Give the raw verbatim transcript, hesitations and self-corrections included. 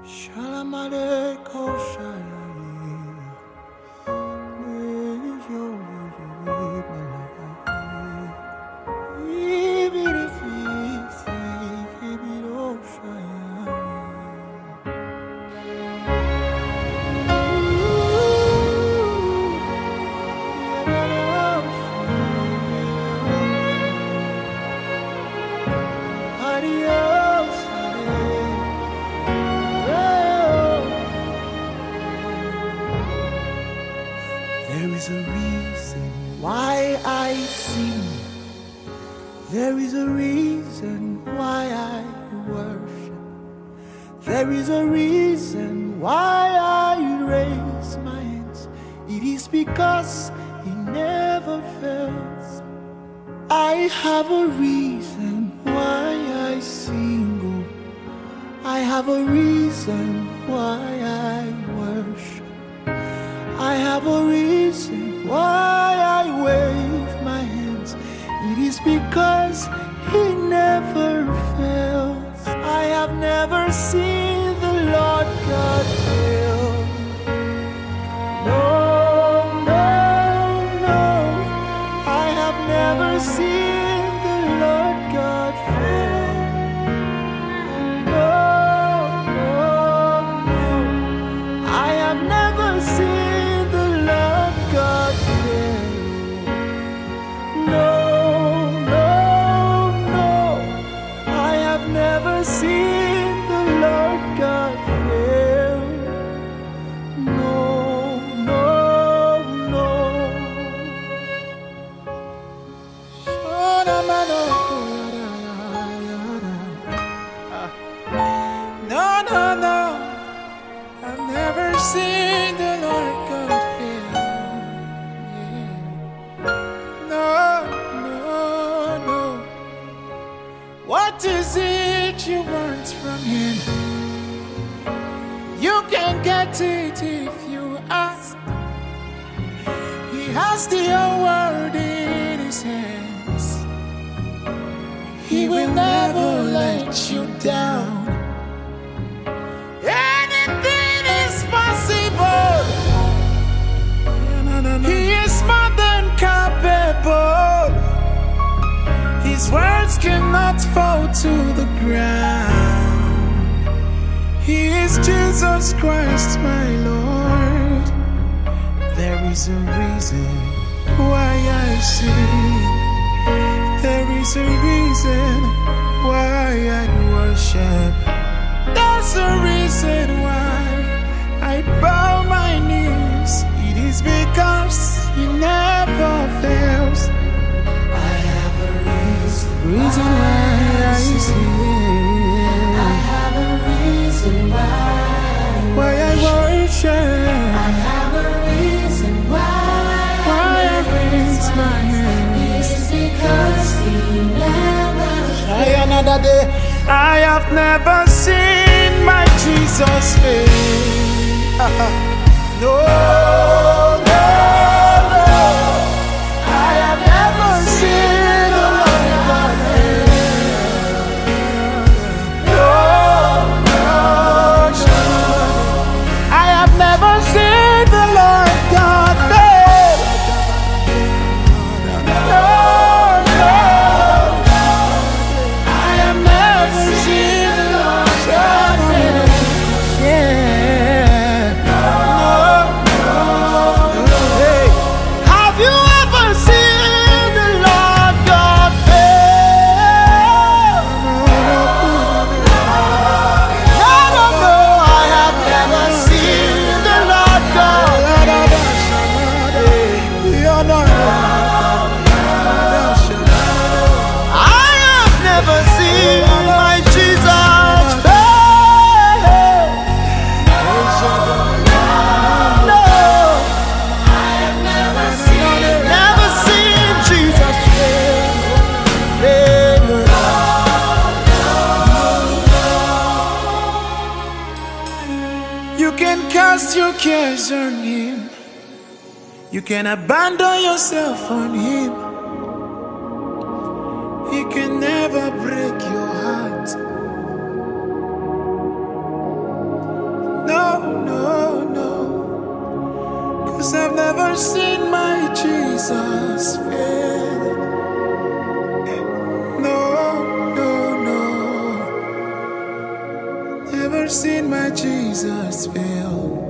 Shalom Aleichem Shalom. There is a reason why I sing. There is a reason why I worship. There is a reason why I raise my hands. It is because He never fails. I have a reason why I sing. Oh, I have a reason why I worship. I have a reason why I wave my hands. It is because He never fails. I have never seen the Lord God fail. No, no, no. I have never seen the Lord God fail. No, no, no. I have never seen God fail. No, no, no. I have never seen the Lord God fail. No, no, no. No, no, no. I've never seen the Lord God fail. What is it you want from Him? You can get it if you ask. He has the whole world in His hands. He will never let you down. Anything is possible. He is more than capable. His words cannot fall to the ground. He is Jesus Christ, my Lord. There is a reason why I sing. There is a reason why I worship. There's a reason why I bow my knees. It is because He never fails. Reason why I sing. I have a reason why. Why I worship. I have a reason why. Why I raise my hands. It's because He never Try another day. I have never seen my Jesus fail. No, no, no. I have never seen the Lord God fail. No, no, no. I have never seen the Lord God fail. No, no, no. I have never seen the Lord God fail. Yeah. No, no, no. Hey. Have you ever seen the Lord God fail? No, no, no. I have never seen the Lord God I have never seen my Jesus fail. No, I have never seen. never seen Jesus fail. Fail. You can cast your cares on Him. You can abandon yourself on Him. He can never break your heart. seen my Jesus fail. No, no, no. Never seen my Jesus fail.